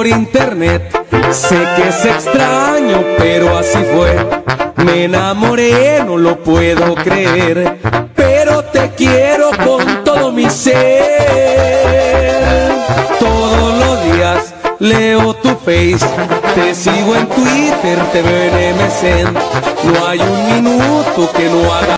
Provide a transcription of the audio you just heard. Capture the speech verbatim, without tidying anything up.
por internet. Sé que es extraño, pero así fue. Me enamoré, no lo puedo creer, pero te quiero con todo mi ser. Todos los días leo tu face, te sigo en Twitter, te veo en M S N. No hay un minuto que no haga